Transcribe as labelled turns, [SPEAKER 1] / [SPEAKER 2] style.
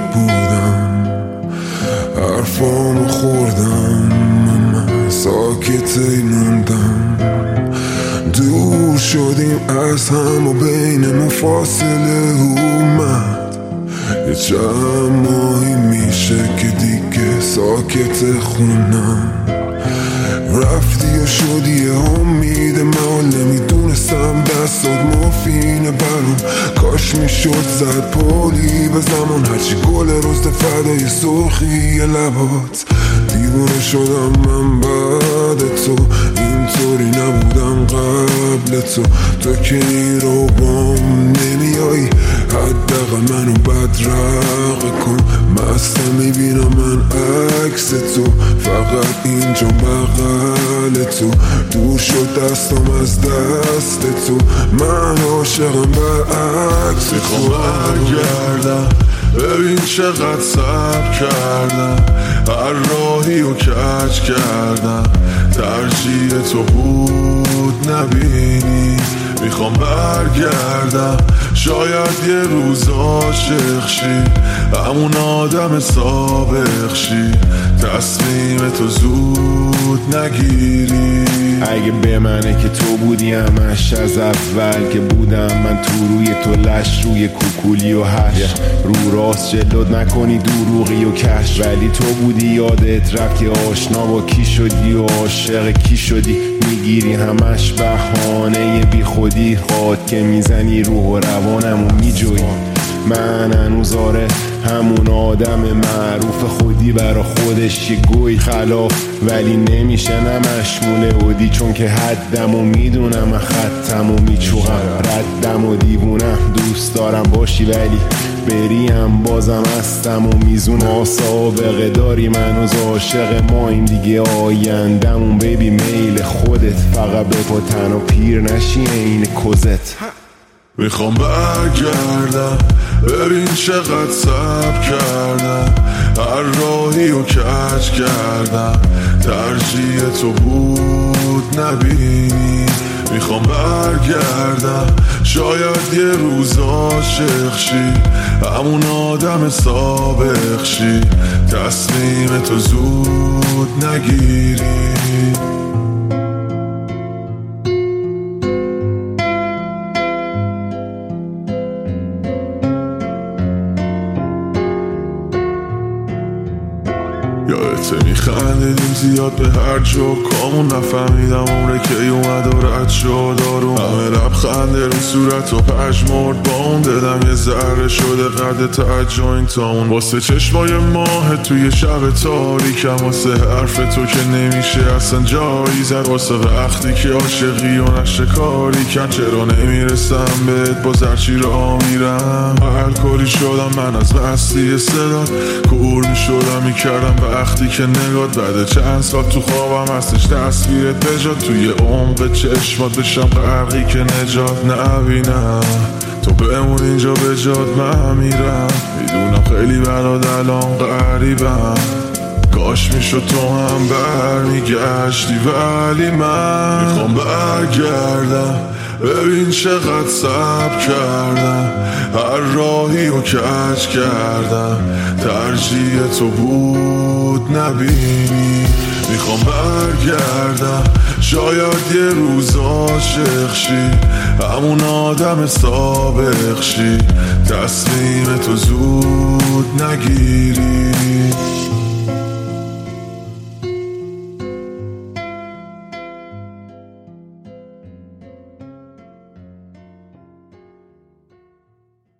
[SPEAKER 1] بودم، حرفامو خوردم، من ساکتی موندم. دور شدیم از هم و بینمون فاصله اومد. یه چند ماهی میشه که دیگه ساکت خونم. رفتی و شدی امید من، نمیدونستم دستات مفینه برام. کاش میشد زد پولی به زمان، هرچی گل رست فدای سرخی لبات. دیوونه شدم من بعد تو، اینطوری نبودم قبل تو. تو که این رو بام نمیایی، حداقل منو بدرقه کن. مستم میبینم من عکس تو، فقط اینجا بغل تو. دور شد دستم از دست تو، من عاشقم برعکس تو.
[SPEAKER 2] میخوام برگردم ببین چقدر صبر کردم، هر راهی رو کج کردم. ترجیح تو بود نبینی. میخوام برگردم شاید یه روز عاشق شی، همون آدم سابق شی. تصمیم تو زود نگیری.
[SPEAKER 3] اگه به منه که تو بودی همش از اول که بودم من تو روی تو لش، روی کوکولی و هش. رو راست جلد نکنی دروغی و کش، ولی تو بودی یادت رفت که آشنا با کی شدی و عاشق کی شدی. میگیری همش بهانه بی خودی، خواد که میزنی روح و روانم و میجوی. من هنوز آره همون آدم معروف خودی برا خودش یه گوی خلاف، ولی نمیشه نمشمونه بودی. چون که حدم و میدونم من خطم و میچوغم، ردم و دیوونم. دوست دارم باشی ولی بریم بازم هستم و میزونم. سابقه داری منوز عاشق ما این دیگه آیندمون. بیبی میل خودت فقط به پا تن و پیر نشی این کزت.
[SPEAKER 2] میخوام برگردم ببین چقدر صبر کردم، هر راهی رو کج کردم. ترجیح تو بود نبینی. میخوام برگردم شاید یه روز عاشق شی، همون آدم سابق شی. تصمیم تو زود نگیری. یادته میخندیدیم زیاد به هر جوکامون، نفهمیدم عمره که اومد و رد شد آروم. همه لبخنده رو صورت و پژمرد با اون دلم یه ذره شده قد تجوینتامون. واسه چشمای ماه توی شب تاریکم، واسه حرف تو که نمیشه اصلا جایی زد. واسه وقتی که عاشقی و نشکاری کن، چرا نمیرسم بهت باز هرچی را میرم. الکلی شدم من از مستی صدات، کور میشدم میکردم وقتی که نگات. بعد چند سال تو خوابم هستش تصویرت بجاد، توی عمق چشمات بشم غرقی که نجات نبینم. تو بمون اینجا بجاد من میرم، میدونم خیلی برات الان غریبم. کاش میشد تو هم برمیگشتی ولی من میخوام برگردم ببین چقدر صبر کردم، هر راهی رو کج کردم. ترجیح تو بود نبینی. میخوام برگردم شاید یه روز عاشق شی، همون آدم سابق شی. تصمیم تو زود نگیری.